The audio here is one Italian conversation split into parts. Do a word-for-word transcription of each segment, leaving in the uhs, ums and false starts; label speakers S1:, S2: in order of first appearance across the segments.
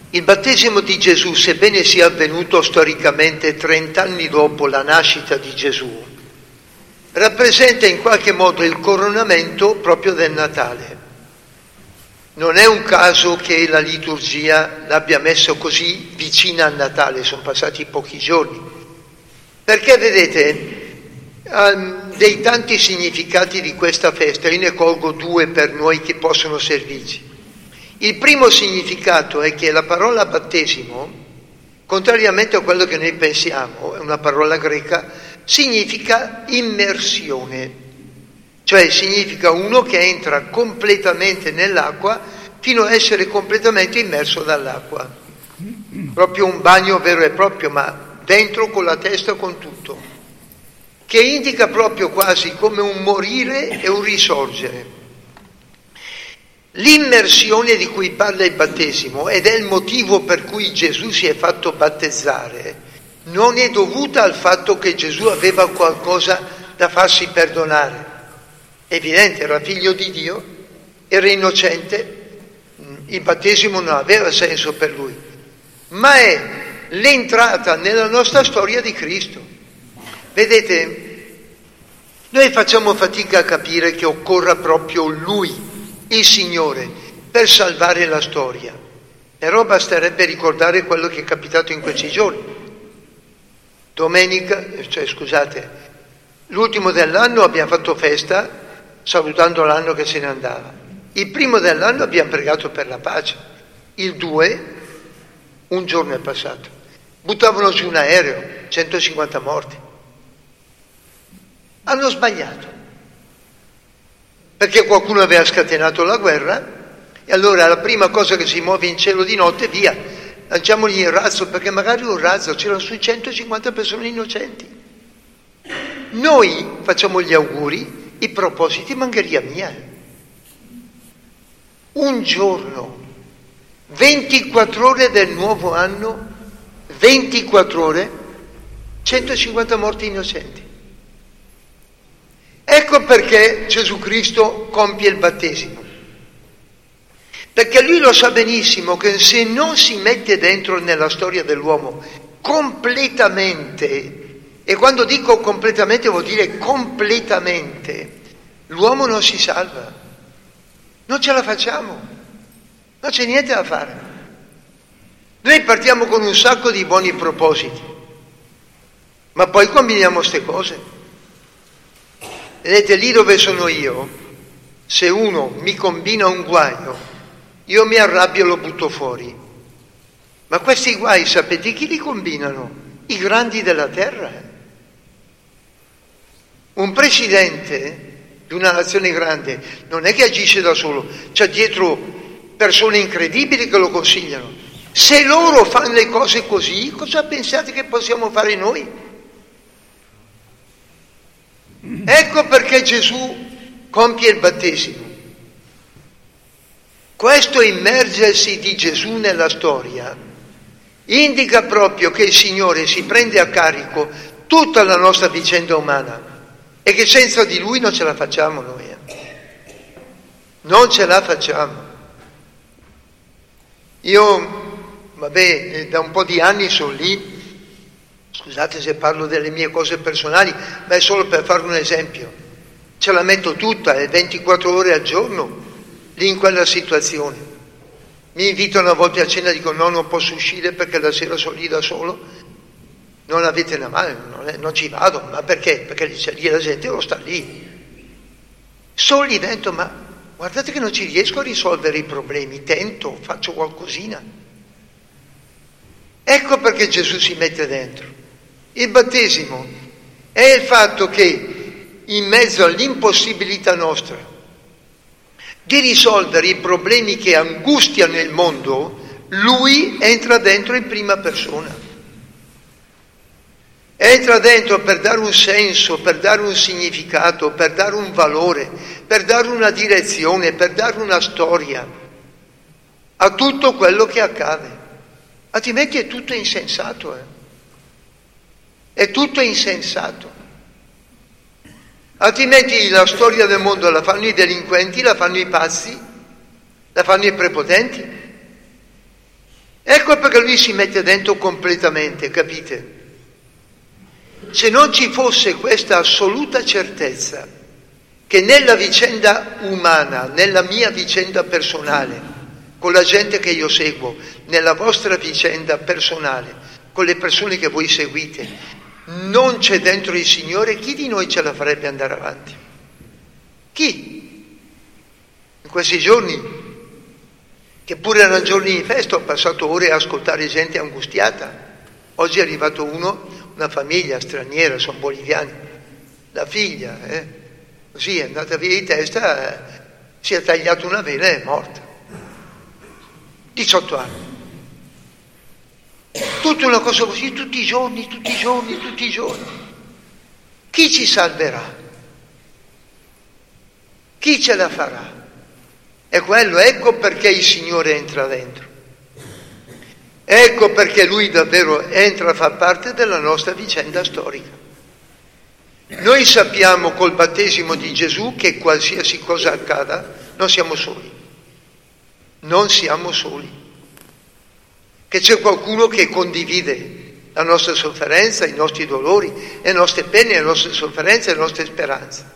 S1: Il battesimo di Gesù, sebbene sia avvenuto storicamente trent'anni dopo la nascita di Gesù, rappresenta in qualche modo il coronamento proprio del Natale. Non è un caso che la liturgia l'abbia messo così vicina al Natale, sono passati pochi giorni. Perché vedete, um, dei tanti significati di questa festa, io ne colgo due per noi che possono servirci. Il primo significato è che la parola battesimo, contrariamente a quello che noi pensiamo, è una parola greca, significa immersione, cioè significa uno che entra completamente nell'acqua fino a essere completamente immerso dall'acqua. Proprio un bagno vero e proprio, ma dentro con la testa, con tutto, che indica proprio quasi come un morire e un risorgere. L'immersione di cui parla il battesimo, ed è il motivo per cui Gesù si è fatto battezzare, non è dovuta al fatto che Gesù aveva qualcosa da farsi perdonare. È evidente, era figlio di Dio, era innocente, il battesimo non aveva senso per lui, ma è l'entrata nella nostra storia di Cristo. Vedete, noi facciamo fatica a capire che occorra proprio Lui, il Signore, per salvare la storia. Però basterebbe ricordare quello che è capitato in questi giorni. Domenica, cioè scusate, l'ultimo dell'anno abbiamo fatto festa, salutando l'anno che se ne andava. Il primo dell'anno abbiamo pregato per la pace. Il due, un giorno è passato. Buttavano giù un aereo, centocinquanta morti. Hanno sbagliato. Perché qualcuno aveva scatenato la guerra e allora la prima cosa che si muove in cielo di notte, via, lanciamogli il razzo, perché magari un razzo, c'erano sui centocinquanta persone innocenti. Noi facciamo gli auguri, i propositi, mangheria mia. Un giorno, ventiquattro ore del nuovo anno, ventiquattro ore, centocinquanta morti innocenti. Ecco perché Gesù Cristo compie il battesimo. Perché lui lo sa benissimo che se non si mette dentro nella storia dell'uomo completamente, e quando dico completamente vuol dire completamente, l'uomo non si salva. Non ce la facciamo. Non c'è niente da fare. Noi partiamo con un sacco di buoni propositi, ma poi combiniamo queste cose. Vedete, lì dove sono io, se uno mi combina un guaio, io mi arrabbio e lo butto fuori. Ma questi guai, sapete chi li combinano? I grandi della terra. Un presidente di una nazione grande non è che agisce da solo, c'è dietro persone incredibili che lo consigliano. Se loro fanno le cose così, cosa pensate che possiamo fare noi? Ecco perché Gesù compie il battesimo. Questo immergersi di Gesù nella storia indica proprio che il Signore si prende a carico tutta la nostra vicenda umana e che senza di Lui non ce la facciamo noi. Eh. Non ce la facciamo. Io, vabbè, da un po' di anni sono lì. Scusate se parlo delle mie cose personali, ma è solo per fare un esempio. Ce la metto tutta, è ventiquattro ore al giorno, lì in quella situazione. Mi invitano a volte a cena e dico no, non posso uscire perché la sera sono lì da solo. Non avete una mano, non, è, non ci vado. Ma perché? Perché lì la gente lo sta lì. Sono lì dentro, ma guardate che non ci riesco a risolvere i problemi. Tento, faccio qualcosina. Ecco perché Gesù si mette dentro. Il battesimo è il fatto che in mezzo all'impossibilità nostra di risolvere i problemi che angustiano il mondo, Lui entra dentro in prima persona. Entra dentro per dare un senso, per dare un significato, per dare un valore, per dare una direzione, per dare una storia a tutto quello che accade. Altrimenti è tutto insensato, eh? È tutto insensato. Altrimenti la storia del mondo la fanno i delinquenti, la fanno i pazzi, la fanno i prepotenti. Ecco perché lui si mette dentro completamente, capite? Se non ci fosse questa assoluta certezza che nella vicenda umana, nella mia vicenda personale, con la gente che io seguo, nella vostra vicenda personale, con le persone che voi seguite, non c'è dentro il Signore, chi di noi ce la farebbe andare avanti? Chi? In questi giorni, che pure erano giorni di festa, ho passato ore a ascoltare gente angustiata. Oggi è arrivato uno, una famiglia straniera, sono boliviani, la figlia, eh, così è andata via di testa, eh, si è tagliato una vena e è morta. diciotto anni. Tutta una cosa così, tutti i giorni, tutti i giorni, tutti i giorni. Chi ci salverà? Chi ce la farà? È quello, ecco perché il Signore entra dentro. Ecco perché Lui davvero entra a far parte della nostra vicenda storica. Noi sappiamo col battesimo di Gesù che qualsiasi cosa accada, non siamo soli. Non siamo soli. Che c'è qualcuno che condivide la nostra sofferenza, i nostri dolori, le nostre pene, le nostre sofferenze, le nostre speranze.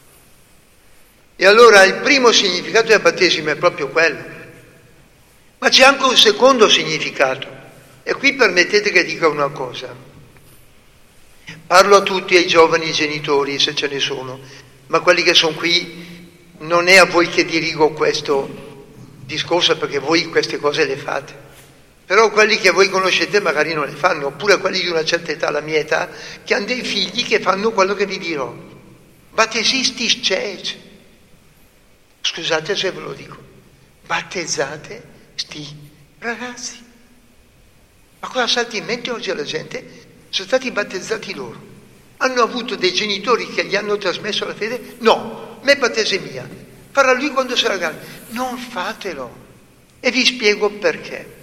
S1: E allora il primo significato del battesimo è proprio quello. Ma c'è anche un secondo significato. E qui permettete che dica una cosa. Parlo a tutti, ai giovani genitori, se ce ne sono, ma quelli che sono qui, non è a voi che dirigo questo discorso, perché voi queste cose le fate. Però quelli che voi conoscete magari non le fanno, oppure quelli di una certa età, la mia età, che hanno dei figli che fanno quello che vi dirò. Battesisti scec. Scusate se ve lo dico. Battezzate sti ragazzi. Ma cosa salta in mente oggi alla gente? Sono stati battezzati loro. Hanno avuto dei genitori che gli hanno trasmesso la fede? No, me battesemia. Farà lui quando sarà grande. Non fatelo. E vi spiego perché.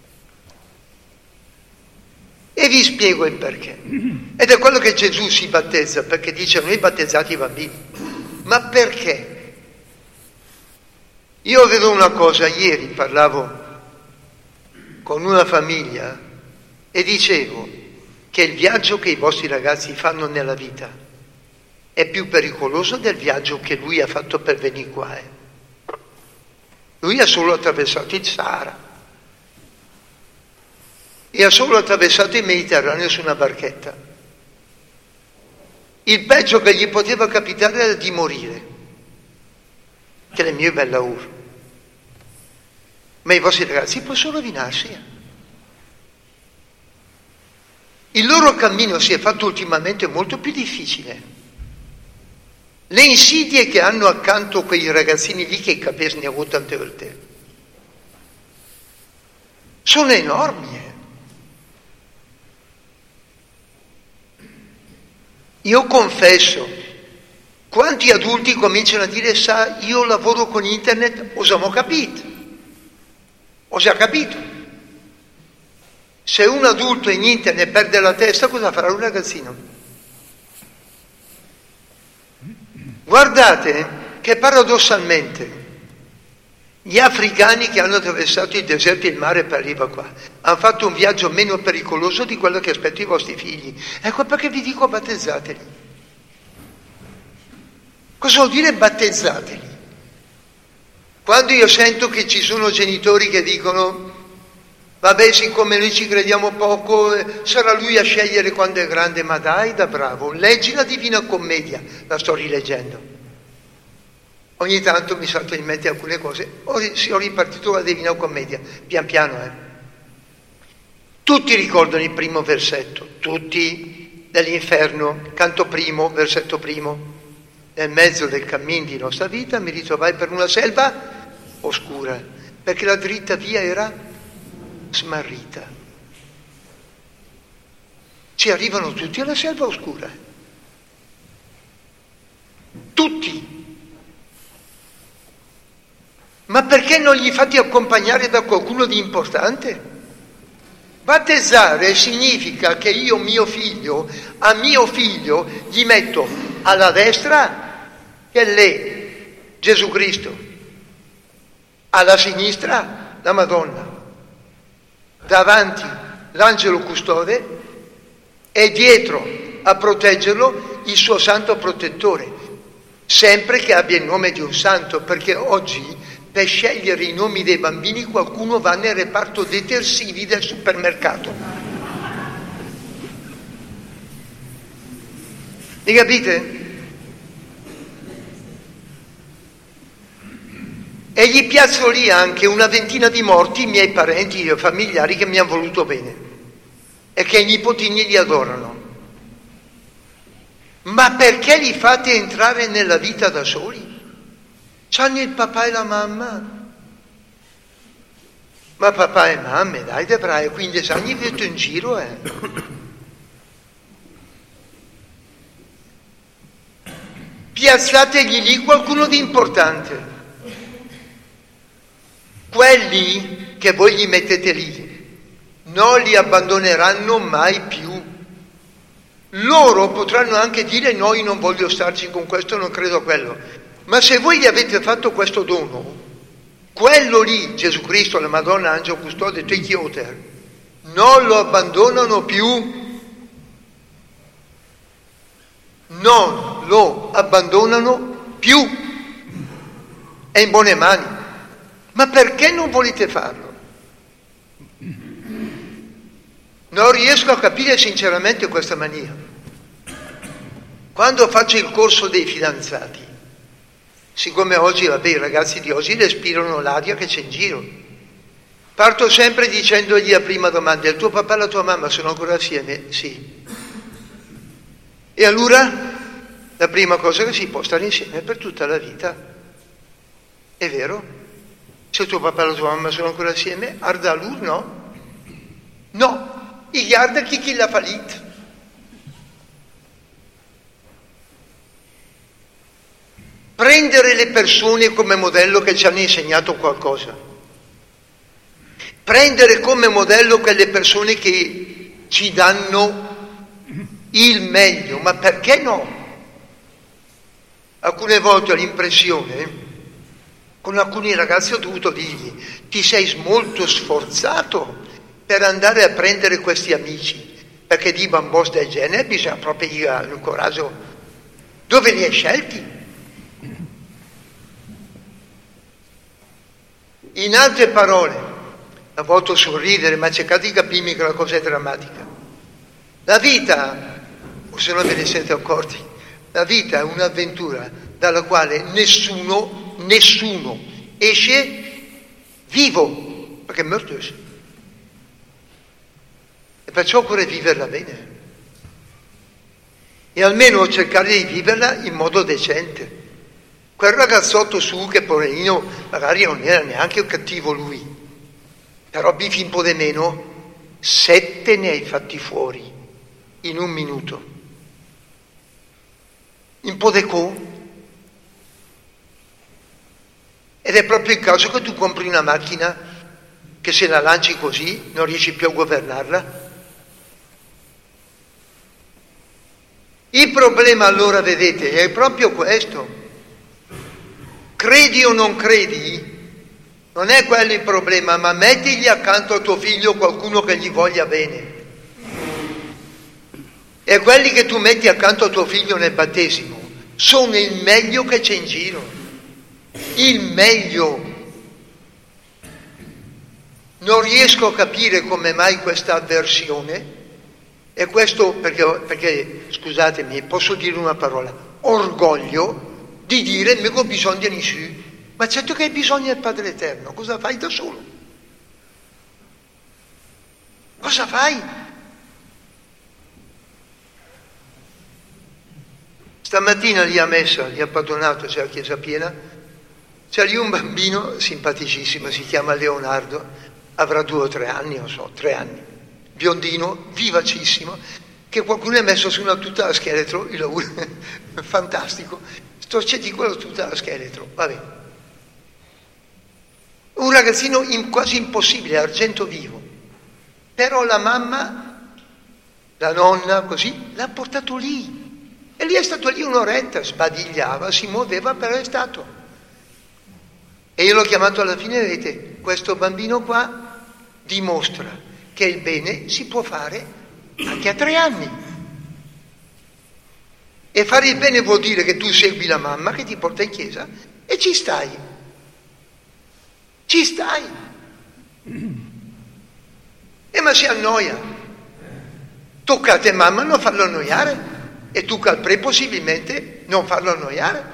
S1: E vi spiego il perché. Ed è quello che Gesù si battezza, perché dice noi battezzati i bambini. Ma perché? Io vedo una cosa, ieri parlavo con una famiglia e dicevo che il viaggio che i vostri ragazzi fanno nella vita è più pericoloso del viaggio che lui ha fatto per venire qua. Eh. Lui ha solo attraversato il Sahara e ha solo attraversato il Mediterraneo su una barchetta. Il peggio che gli poteva capitare era di morire, che le mie bella ur. Ma i vostri ragazzi possono rovinarsi. Il loro cammino si è fatto ultimamente molto più difficile. Le insidie che hanno accanto quei ragazzini lì, che i capesi ne ho avuto tante volte, sono enormi. Eh. Io confesso, quanti adulti cominciano a dire, sa, io lavoro con internet, osamo capito, ho già capito. Se un adulto in internet perde la testa, cosa farà un ragazzino? Guardate che paradossalmente gli africani che hanno attraversato i deserti e il mare per arrivare qua hanno fatto un viaggio meno pericoloso di quello che aspetto i vostri figli. Ecco perché vi dico battezzateli. Cosa vuol dire battezzateli? Quando io sento che ci sono genitori che dicono vabbè, siccome noi ci crediamo poco, eh, sarà lui a scegliere quando è grande, ma dai, da bravo, leggi la Divina Commedia, la sto rileggendo. Ogni tanto mi salto in mente alcune cose, ho, ho ripartito la Divina Commedia, pian piano, eh. Tutti ricordano il primo versetto, tutti dell'inferno, canto primo, versetto primo. Nel mezzo del cammin di nostra vita mi ritrovai per una selva oscura, perché la dritta via era smarrita. Ci arrivano tutti alla selva oscura. Tutti. Ma perché non li fate accompagnare da qualcuno di importante? Battezzare significa che io mio figlio, a mio figlio, gli metto alla destra, che è lei, Gesù Cristo, alla sinistra, la Madonna. davanti l'angelo custode e dietro a proteggerlo il suo santo protettore, sempre che abbia il nome di un santo, perché oggi per scegliere i nomi dei bambini qualcuno va nel reparto detersivi del supermercato. Mi capite? E gli piazzo lì anche una ventina di morti, miei parenti e familiari che mi hanno voluto bene e che i nipotini li adorano. Ma perché li fate entrare nella vita da soli? C'hanno il papà e la mamma. Ma papà e mamma, dai, dovrai a quindici anni vedete in giro, eh. Piazzategli lì qualcuno di importante. Quelli che voi gli mettete lì non li abbandoneranno mai più. Loro potranno anche dire noi non voglio starci con questo, non credo a quello. Ma se voi gli avete fatto questo dono, quello lì, Gesù Cristo, la Madonna, Angelo Custode, Techioter, non lo abbandonano più. Non lo abbandonano più. È in buone mani. Ma perché non volete farlo? Non riesco a capire sinceramente questa mania. Quando faccio il corso dei fidanzati, siccome oggi, vabbè, i ragazzi di oggi respirano l'aria che c'è in giro, parto sempre dicendogli la prima domanda: il tuo papà e la tua mamma sono ancora assieme? Sì. E allora la prima cosa che si può stare insieme per tutta la vita. È vero? Se tuo papà e la tua mamma sono ancora assieme, arda lui, no? No, i guarda chi chi l'ha fallito. Prendere le persone come modello che ci hanno insegnato qualcosa. Prendere come modello quelle persone che ci danno il meglio, ma perché no? Alcune volte ho l'impressione, con alcuni ragazzi ho dovuto dirgli: ti sei molto sforzato per andare a prendere questi amici, perché di bambos del genere bisogna proprio il coraggio. Dove li hai scelti? In altre parole, a volte sorridere, ma cercate di capirmi che la cosa è drammatica. La vita, o se non ve ne siete accorti, la vita è un'avventura dalla quale nessuno Nessuno esce vivo, perché è morto. E perciò occorre viverla bene. E almeno cercare di viverla in modo decente. Quel ragazzotto su, che poverino, magari non era neanche cattivo lui, però bifi un po' di meno, sette ne hai fatti fuori in un minuto. Un po' di co. Ed è proprio il caso che tu compri una macchina che se la lanci così non riesci più a governarla. Il problema allora, vedete, è proprio questo. Credi o non credi, non è quello il problema, ma mettigli accanto a tuo figlio qualcuno che gli voglia bene. E quelli che tu metti accanto a tuo figlio nel battesimo sono il meglio che c'è in giro. Il meglio. Non riesco a capire come mai questa avversione, e questo perché, perché scusatemi, posso dire una parola, orgoglio di dire che ho bisogno di nessuno. Ma certo che hai bisogno del Padre Eterno, cosa fai da solo? Cosa fai? Stamattina lì a messa, lì a Padonato, c'è la chiesa piena, c'è lì un bambino simpaticissimo, si chiama Leonardo, avrà due o tre anni, non so, tre anni, biondino, vivacissimo, che qualcuno ha messo su una tuta da scheletro, fantastico, sto ceticolo tutta da scheletro, vabbè. Un ragazzino in, quasi impossibile, argento vivo, però la mamma, la nonna, così, l'ha portato lì, e lì è stato lì un'oretta, sbadigliava, si muoveva, però è stato. E io l'ho chiamato alla fine, vedete, questo bambino qua dimostra che il bene si può fare anche a tre anni. E fare il bene vuol dire che tu segui la mamma che ti porta in chiesa e ci stai. Ci stai. E ma si annoia. Tocca a te mamma non farlo annoiare e tu calpre possibilmente non farlo annoiare.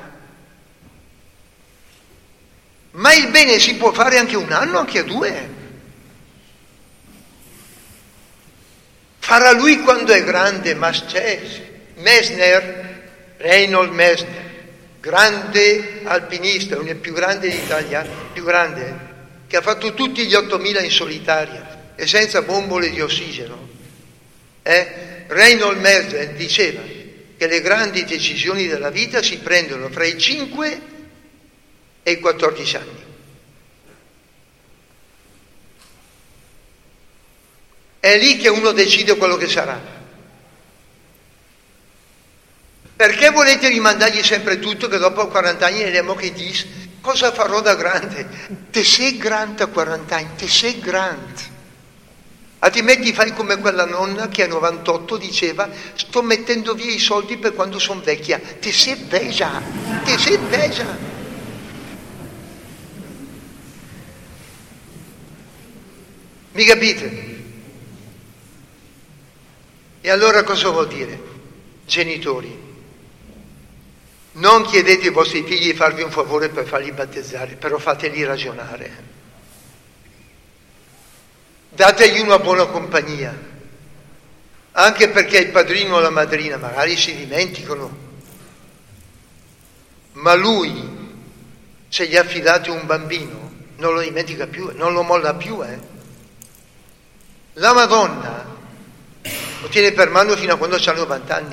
S1: Ma il bene si può fare anche un anno, anche a due. Farà lui quando è grande, ma c'è Messner, Reinhold Messner, grande alpinista, uno dei più grandi d'Italia, più grande, che ha fatto tutti gli ottomila in solitaria e senza bombole di ossigeno. Eh? Reinhold Messner diceva che le grandi decisioni della vita si prendono fra i cinque e i quattordici anni. È lì che uno decide quello che sarà. Perché volete rimandargli sempre tutto che dopo quaranta anni vediamo che dice cosa farò da grande? Te sei grande a quaranta anni, te sei grande. Altrimenti fai come quella nonna che a novantotto diceva sto mettendo via i soldi per quando sono vecchia. Te sei vecchia, te sei vecchia. Mi capite? E allora cosa vuol dire? Genitori, non chiedete ai vostri figli di farvi un favore per farli battezzare, però fateli ragionare. Dategli una buona compagnia, anche perché il padrino o la madrina magari si dimenticano, ma lui, se gli affidate un bambino, non lo dimentica più, non lo molla più, eh. La Madonna lo tiene per mano fino a quando ha novanta anni.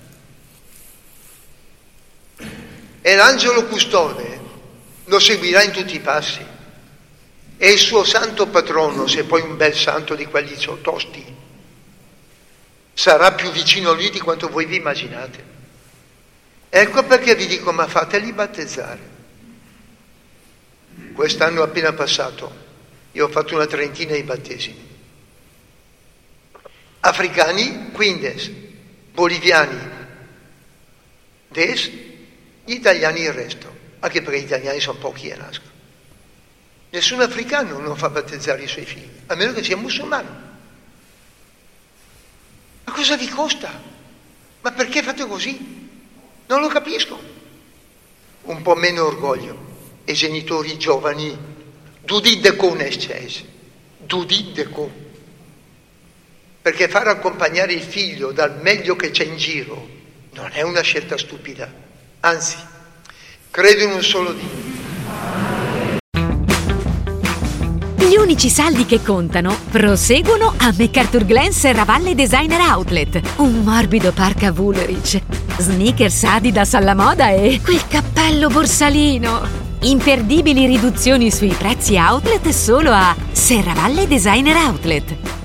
S1: Eh. E l'angelo custode lo seguirà in tutti i passi. E il suo santo patrono, se poi un bel santo di quelli tosti, sarà più vicino a lui di quanto voi vi immaginate. Ecco perché vi dico, ma fateli battezzare. Quest'anno appena passato io ho fatto una trentina di battesimi. Africani, quindes, boliviani, des, gli italiani il resto, anche perché gli italiani sono pochi e nascono. Nessun africano non fa battezzare i suoi figli, a meno che sia musulmano. Ma cosa vi costa? Ma perché fate così? Non lo capisco. Un po' meno orgoglio. E genitori giovani, dudite con esces, dudite con. Perché far accompagnare il figlio dal meglio che c'è in giro non è una scelta stupida, anzi, credo in un solo Dio.
S2: Gli unici saldi che contano proseguono a MacArthurGlen Serravalle Designer Outlet. Un morbido parka Woolrich, sneakers Adidas alla moda e quel cappello borsalino. Imperdibili riduzioni sui prezzi outlet solo a Serravalle Designer Outlet.